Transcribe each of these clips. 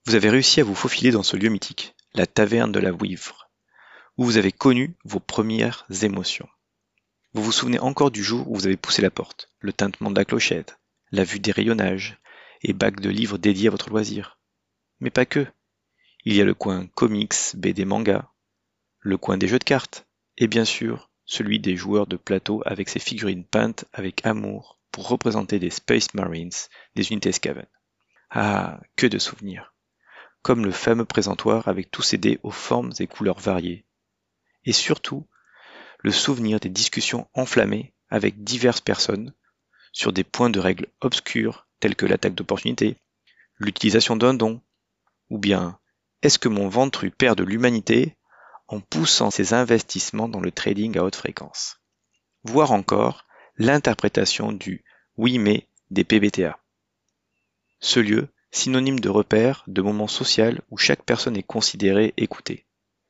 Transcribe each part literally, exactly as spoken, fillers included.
Vous avez réussi à vous faufiler dans ce lieu mythique, la taverne de la Wivre, où vous avez connu vos premières émotions. Vous vous souvenez encore du jour où vous avez poussé la porte, le tintement de la clochette, la vue des rayonnages et bacs de livres dédiés à votre loisir. Mais pas que. Il y a le coin comics, B D manga, le coin des jeux de cartes, et bien sûr, celui des joueurs de plateau avec ses figurines peintes avec amour pour représenter des Space Marines, des unités Skaven. Ah, que de souvenirs! Comme le fameux présentoir avec tous ses dés aux formes et couleurs variées. Et surtout, le souvenir des discussions enflammées avec diverses personnes sur des points de règles obscurs tels que l'attaque d'opportunité, l'utilisation d'un don, ou bien est-ce que mon ventru perd de l'humanité en poussant ses investissements dans le trading à haute fréquence, voire encore l'interprétation du oui mais des P B T A. Ce lieu, synonyme de repère, de moment social où chaque personne est considérée, écoutée.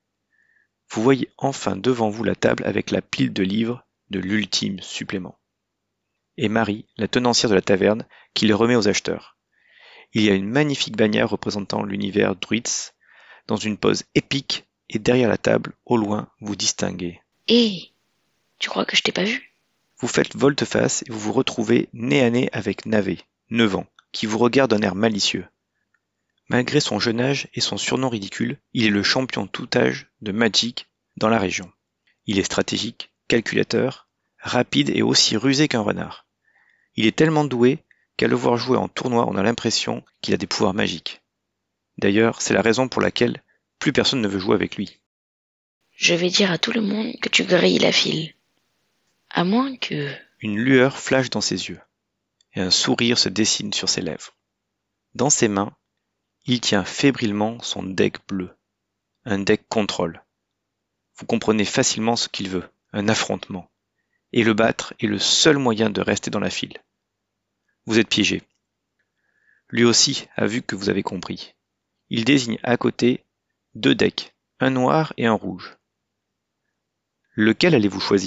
Vous voyez enfin devant vous la table avec la pile de livres de l'ultime supplément. Et Marie, la tenancière de la taverne, qui les remet aux acheteurs. Il y a une magnifique bannière représentant l'univers Druids dans une pose épique et derrière la table, au loin, vous distinguez. Hé, hey, tu crois que je t'ai pas vu? Vous faites volte-face et vous vous retrouvez nez à nez avec Navé, neuf ans, qui vous regarde d'un air malicieux. Malgré son jeune âge et son surnom ridicule, il est le champion tout âge de Magic dans la région. Il est stratégique, calculateur, rapide et aussi rusé qu'un renard. Il est tellement doué qu'à le voir jouer en tournoi, on a l'impression qu'il a des pouvoirs magiques. D'ailleurs, c'est la raison pour laquelle plus personne ne veut jouer avec lui. Je vais dire à tout le monde que tu grilles la file. À moins que... Une lueur flash dans ses yeux, et un sourire se dessine sur ses lèvres. Dans ses mains, il tient fébrilement son deck bleu, un deck contrôle. Vous comprenez facilement ce qu'il veut, un affrontement. Et le battre est le seul moyen de rester dans la file. Vous êtes piégé. Lui aussi a vu que vous avez compris. Il désigne à côté deux decks, un noir et un rouge. Lequel allez-vous choisir ?